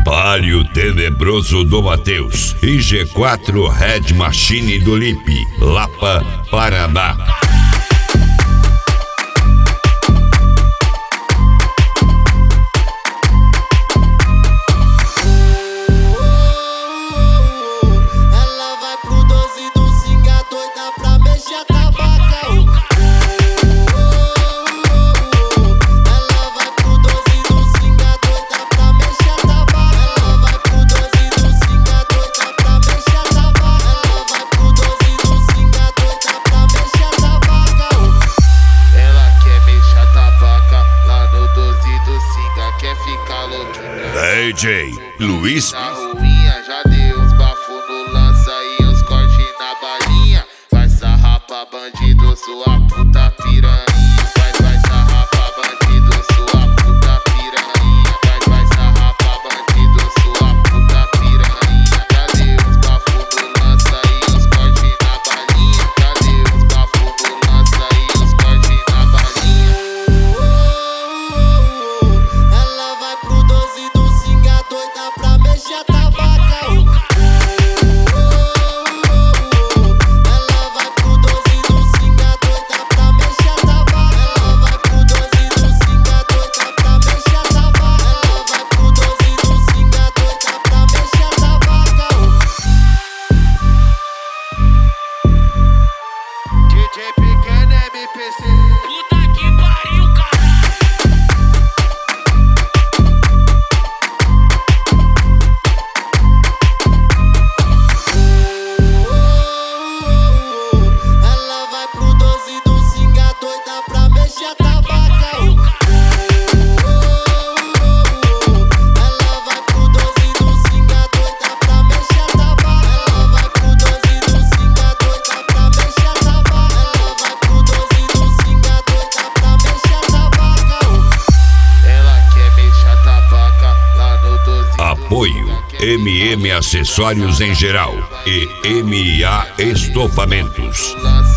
Palio Tenebroso do Matheus e G4 Red Machine do Lipe, Lapa, Paraná. Ela vai pro 12 do Singa, doida pra mexer a tabaca. Ela vai pro 12 do Singa, doida pra mexer a tabaca. Ela vai pro 12 do Singa, doida pra mexer a tabaca. Ela vai pro 12 do Singa, doida pra mexer a tabaca. Ela quer mexer a tabaca lá no 12 do Singa, quer ficar louquinha. DJ Luiz Na ruinha já deu uns bafos no lança e uns cortes na balinha. Vai sarrar pra bandido, sua puta piranha. Vai sarrar pra bandido, sua puta piranha. Vai sarrar pra bandido, sua puta piranha. Já deu uns bafos no lança e uns cortes na balinha. Já deu uns bafos no lança e uns cortes na balinha. Ela vai pro 12 do Singa, doida pra mexer a tabaca. Ela vai pro 12 do Singa, doida pra mexer a tabaca. Ela vai pro 12 do Singa, doida pra mexer a tabaca. Ela vai pro 12 do Singa, doida pra mexer a tabaca. DJ Pequeno MPC. Puta que pariu, cara. Ela vai pro 12 do Singa, doida pra mexer a tabaca. Ela vai pro 12 do Singa, doida pra mexer a tabaca. Ela vai pro 12 do Singa, doida pra mexer a tabaca. Ela vai pro 12 do Singa, doida pra mexer a tabaca. Ela quer mexer a tabaca lá no 12 do Apoio MM Acessórios em geral e MA Estofamentos. lança